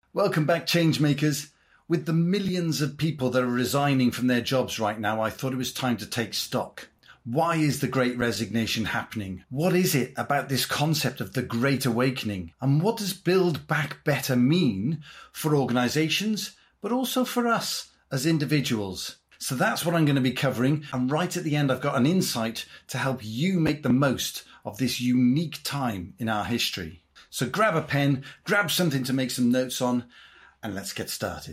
Welcome back, Changemakers. With the millions of people that are resigning from their jobs right now, I thought it was time to take stock. Why is the Great Resignation happening? What is it about this concept of the Great Awakening? And what does Build Back Better mean for organisations, but also for us as individuals? So that's what I'm going to be covering. And right at the end, I've got an insight to help you make the most of this unique time in our history. So grab a pen, grab something to make some notes on, and let's get started.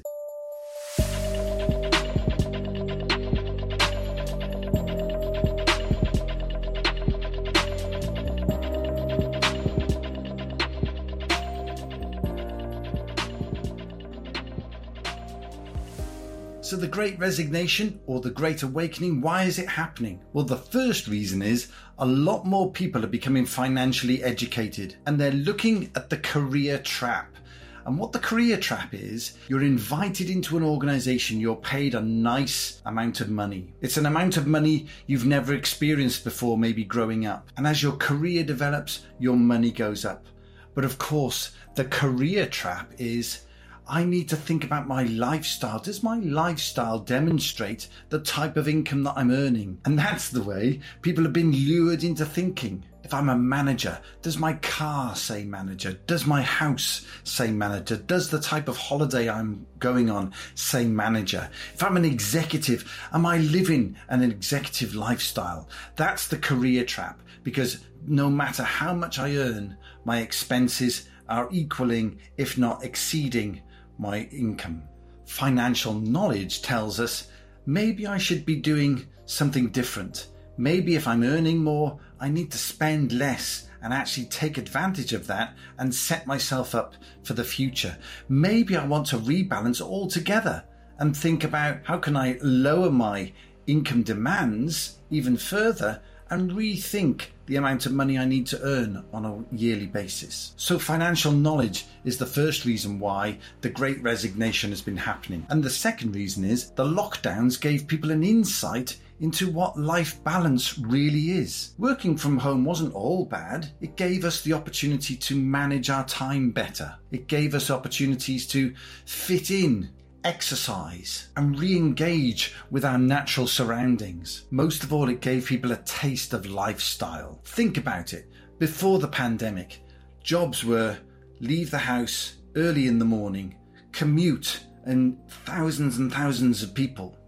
So the Great Resignation or the Great Awakening, why is it happening? Well, the first reason is a lot more people are becoming financially educated and they're looking at the career trap. And what the career trap is, you're invited into an organisation, you're paid a nice amount of money. It's an amount of money you've never experienced before, maybe growing up. And as your career develops, your money goes up. But of course, the career trap is, I need to think about my lifestyle. Does my lifestyle demonstrate the type of income that I'm earning? And that's the way people have been lured into thinking. If I'm a manager, does my car say manager? Does my house say manager? Does the type of holiday I'm going on say manager? If I'm an executive, am I living an executive lifestyle? That's the career trap, because no matter how much I earn, my expenses are equaling, if not exceeding, my income. Financial knowledge tells us maybe I should be doing something different. Maybe if I'm earning more, I need to spend less and actually take advantage of that and set myself up for the future. Maybe I want to rebalance altogether and think about how can I lower my income demands even further and rethink the amount of money I need to earn on a yearly basis. So financial knowledge is the first reason why the Great Resignation has been happening. And the second reason is the lockdowns gave people an insight into what life balance really is. Working from home wasn't all bad. It gave us the opportunity to manage our time better. It gave us opportunities to fit in, exercise and re-engage with our natural surroundings. Most of all, it gave people a taste of lifestyle. Think about it. Before the pandemic, jobs were leave the house early in the morning, commute, and thousands of people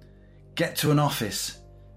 get to an office,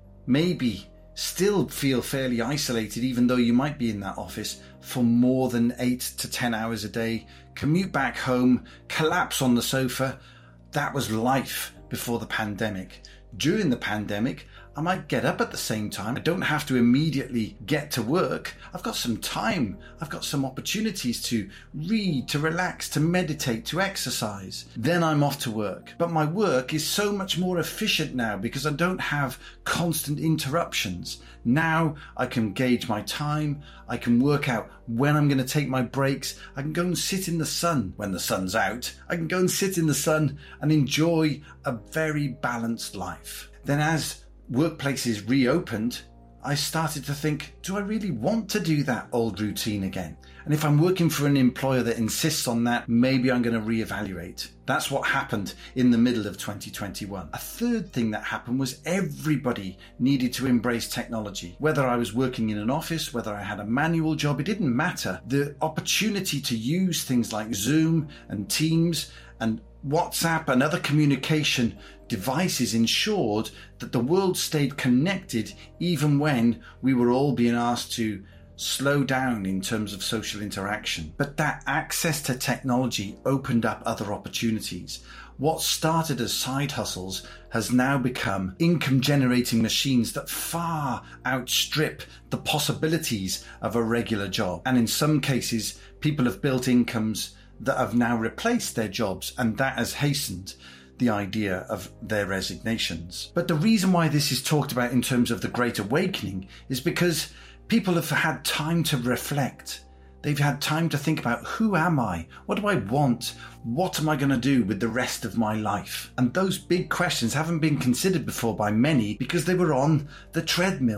maybe still feel fairly isolated even though you might be in that office for more than 8 to 10 hours a day, commute back home, collapse on the sofa. That was life before the pandemic. During the pandemic, I might get up at the same time. I don't have to immediately get to work. I've got some time. I've got some opportunities to read, to relax, to meditate, to exercise. Then I'm off to work. But my work is so much more efficient now because I don't have constant interruptions. Now I can gauge my time. I can work out when I'm going to take my breaks. I can go and sit in the sun when the sun's out. I can go and sit in the sun and enjoy a very balanced life. Then as workplaces reopened, I started to think, do I really want to do that old routine again? And if I'm working for an employer that insists on that, maybe I'm going to reevaluate. That's what happened in the middle of 2021. A third thing that happened was everybody needed to embrace technology. Whether I was working in an office, whether I had a manual job, it didn't matter. The opportunity to use things like Zoom and Teams and WhatsApp and other communication devices ensured that the world stayed connected even when we were all being asked to slow down in terms of social interaction. But that access to technology opened up other opportunities. What started as side hustles has now become income generating machines that far outstrip the possibilities of a regular job. And in some cases, people have built incomes that have now replaced their jobs, and that has hastened the idea of their resignations. But the reason why this is talked about in terms of the Great Awakening is because people have had time to reflect. They've had time to think about, who am I? What do I want? What am I going to do with the rest of my life? And those big questions haven't been considered before by many because they were on the treadmill.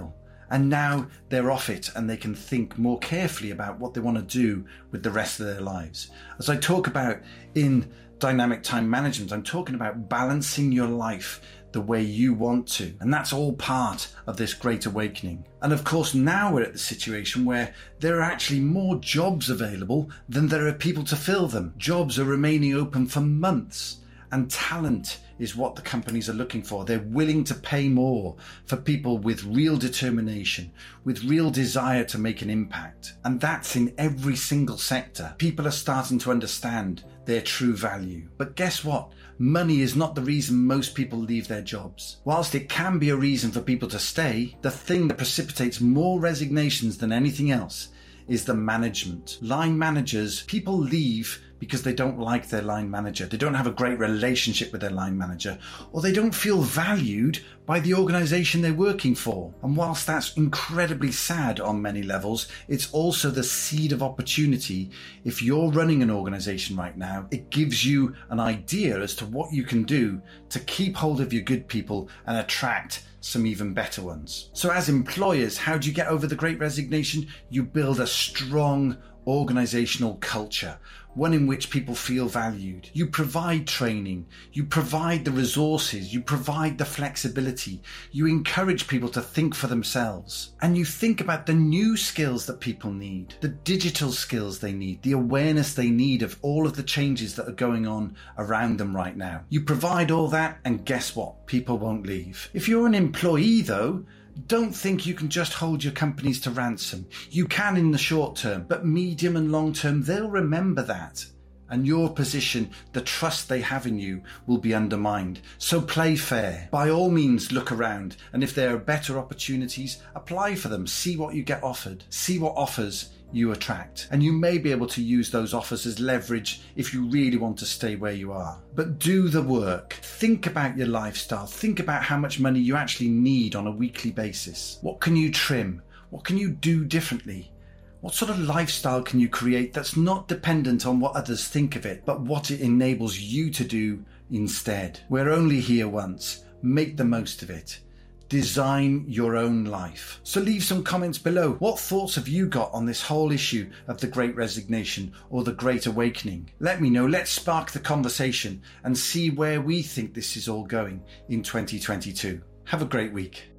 And now they're off it and they can think more carefully about what they want to do with the rest of their lives. As I talk about in dynamic time management, I'm talking about balancing your life the way you want to. And that's all part of this great awakening. And of course, now we're at the situation where there are actually more jobs available than there are people to fill them. Jobs are remaining open for months. And talent is what the companies are looking for. They're willing to pay more for people with real determination, with real desire to make an impact. And that's in every single sector. People are starting to understand their true value. But guess what? Money is not the reason most people leave their jobs. Whilst it can be a reason for people to stay, the thing that precipitates more resignations than anything else is the management. Line managers, people leave because they don't like their line manager. They don't have a great relationship with their line manager, or they don't feel valued by the organization they're working for. And whilst that's incredibly sad on many levels, it's also the seed of opportunity. If you're running an organization right now, it gives you an idea as to what you can do to keep hold of your good people and attract some even better ones. So as employers, how do you get over the great resignation? You build a strong organizational culture, one in which people feel valued. You provide training, you provide the resources, you provide the flexibility, you encourage people to think for themselves, and you think about the new skills that people need, the digital skills they need, the awareness they need of all of the changes that are going on around them right now. You provide all that, and guess what? People won't leave. If you're an employee though, don't think you can just hold your companies to ransom. You can in the short term, but medium and long term, they'll remember that. And your position, the trust they have in you, will be undermined. So play fair. By all means, look around. And if there are better opportunities, apply for them. See what you get offered. See what offers you attract. And you may be able to use those offers as leverage if you really want to stay where you are. But do the work. Think about your lifestyle. Think about how much money you actually need on a weekly basis. What can you trim? What can you do differently? What sort of lifestyle can you create that's not dependent on what others think of it, but what it enables you to do instead? We're only here once. Make the most of it. Design your own life. So leave some comments below. What thoughts have you got on this whole issue of the Great Resignation or the Great Awakening? Let me know. Let's spark the conversation and see where we think this is all going in 2022. Have a great week.